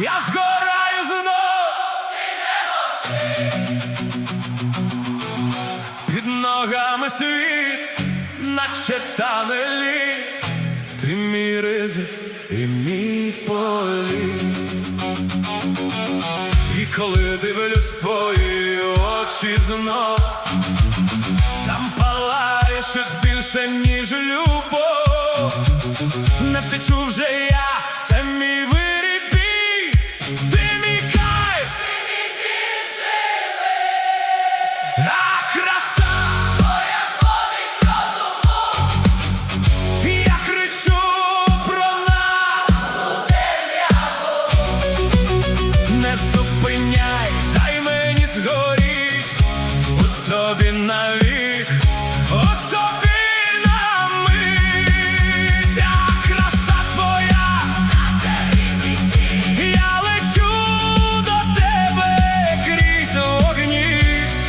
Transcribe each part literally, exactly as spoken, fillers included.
Я згораю знов, під ногами світ, наче тане лід. Ти мій ризик і мій політ. І коли дивлюсь в твої очі знов, там палає щось більше, ніж любов. Не втечу вже я, це мій виріб бій. Ти мій кайф, ти мій біль живий. А краса твоя зводить з розуму. Я кричу про нас у темряву. Не зупиняй, дай мені згоріть у тобі навік, у тобі на мить. А краса твоя, наче рідний тінь. Я лечу до тебе крізь вогні,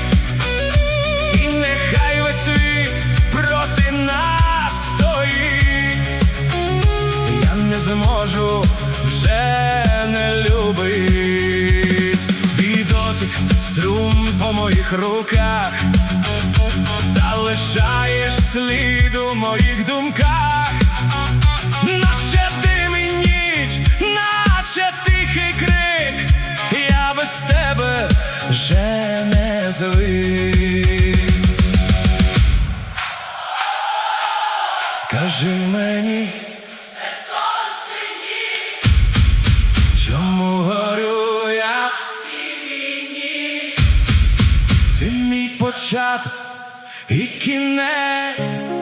і нехай весь світ проти нас стоїть. Я не зможу вже не любить. Твій дотик, струм по моїх руках, залишаєш слід у моїх думках. Наче дим і ніч, наче тихий крик, я без тебе вже не звик. Скажи мені, це сон чи ні? Чому горю я в цій війні? Ти мій початок і кінець.